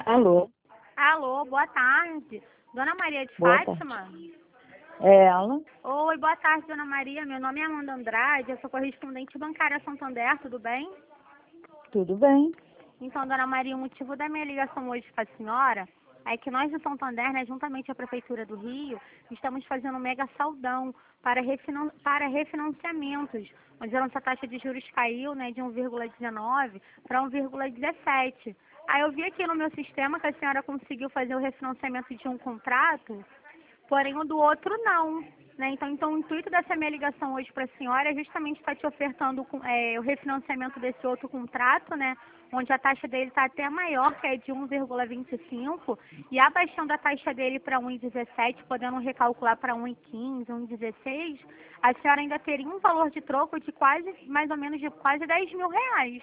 Alô, Alô, boa tarde. Dona Maria de boa Fátima? tarde. É ela? Oi, boa tarde, Dona Maria. Meu nome é Amanda Andrade, eu sou correspondente bancária Santander, tudo bem? Tudo bem? Então, Dona Maria, o motivo da minha ligação hoje com a senhora é que nós de Santander, né, juntamente à Prefeitura do Rio, estamos fazendo um mega saldão para refinanciamentos, onde a nossa taxa de juros caiu, né, de 1,19 para 1,17. Aí eu vi aqui no meu sistema que a senhora conseguiu fazer o refinanciamento de um contrato, porém o do outro não. Né? Então, o intuito dessa minha ligação hoje para a senhora é justamente estar te ofertando o refinanciamento desse outro contrato, né? Onde a taxa dele está até maior, que é de 1,25, e abaixando a taxa dele para 1,17, podendo recalcular para 1,15, 1,16, a senhora ainda teria um valor de troco de quase, mais ou menos de quase 10 mil reais.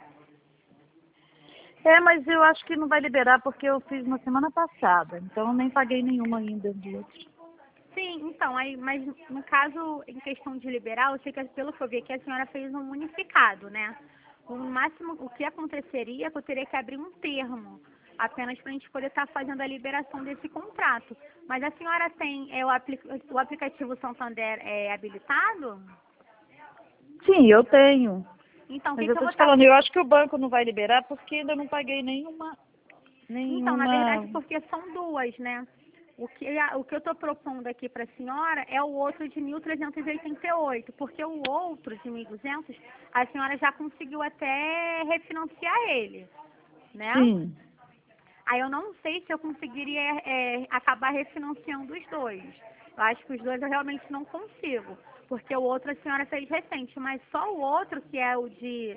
Mas eu acho que não vai liberar porque eu fiz na semana passada, então eu nem paguei nenhuma ainda do outro. Sim, então, aí, mas no caso, em questão de liberar, eu sei que pelo que eu vi aqui, a senhora fez um unificado, né? O máximo, o que aconteceria é que eu teria que abrir um termo, apenas para a gente poder estar fazendo a liberação desse contrato. Mas a senhora tem o aplicativo Santander habilitado? Sim, eu tenho. Então, o Mas que eu que eu tô vou te estar... falando, eu acho que o banco não vai liberar porque ainda não paguei Então, na verdade, nenhuma. porque são duas, né? O que eu estou propondo aqui para a senhora é o outro de 1.388, porque o outro de 1.200, a senhora já conseguiu até refinanciar ele, né? Sim, Aí eu não sei se eu conseguiria acabar refinanciando os dois. Eu acho que os dois eu realmente não consigo, porque o outro a senhora fez recente, mas só o outro, que é o de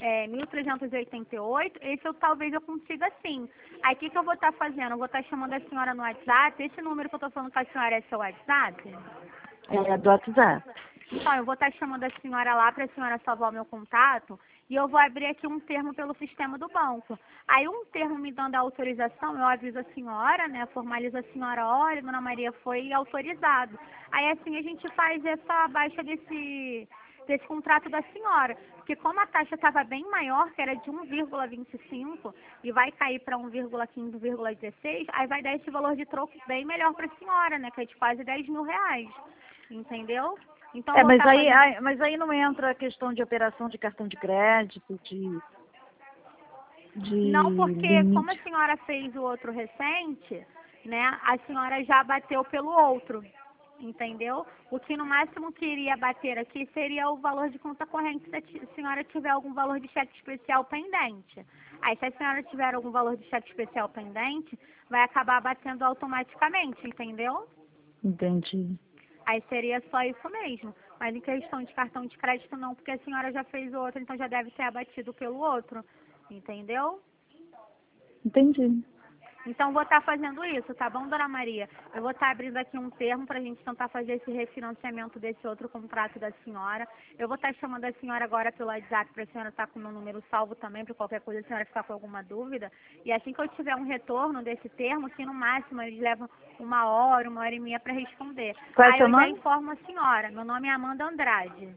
1.388, esse talvez eu consiga sim. Aí o que eu vou estar fazendo? Eu vou estar chamando a senhora no WhatsApp. Esse número que eu estou falando com a senhora é seu WhatsApp? é do WhatsApp. Então, eu vou estar chamando a senhora lá para a senhora salvar o meu contato e eu vou abrir aqui um termo pelo sistema do banco. Aí, um termo me dando a autorização, eu aviso a senhora, né, formalizo a senhora, olha, Dona Maria, foi autorizado. Aí, assim, a gente faz essa baixa desse contrato da senhora. Porque como a taxa estava bem maior, que era de 1,25 e vai cair para 1,15, 1,16, aí vai dar esse valor de troco bem melhor para a senhora, né, que é de quase 10 mil reais. Entendeu? Então, eu vou Mas estar aí, fazendo... mas aí não entra a questão de operação de cartão de crédito, de Não, porque como a limite. senhora fez o outro recente, né, a senhora já bateu pelo outro, entendeu? O que no máximo que iria bater aqui seria o valor de conta corrente se a senhora tiver algum valor de cheque especial pendente. Aí, se a senhora tiver algum valor de cheque especial pendente, vai acabar batendo automaticamente, entendeu? Entendi. Aí seria só isso mesmo. Mas em questão de cartão de crédito não, porque a senhora já fez o outro, então já deve ter abatido pelo outro. Entendeu? Entendi. Então vou estar fazendo isso, tá bom, Dona Maria? Eu vou estar abrindo aqui um termo para a gente tentar fazer esse refinanciamento desse outro contrato da senhora. Eu vou estar chamando a senhora agora pelo WhatsApp para a senhora estar com o meu número salvo também, para qualquer coisa a senhora ficar com alguma dúvida. E assim que eu tiver um retorno desse termo, que no máximo eles levam 1 hora e meia para responder. Qual é Aí seu eu já nome? informo a senhora. Meu nome é Amanda Andrade,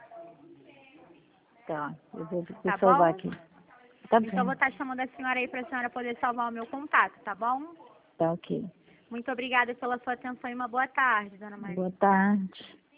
Tá, vou tá salvar bom? aqui. Tá Então eu bom, vou estar chamando a senhora aí para a senhora poder salvar o meu contato, tá bom? tá ok. Muito obrigada pela sua atenção e uma boa tarde, Dona Boa Maria. tarde.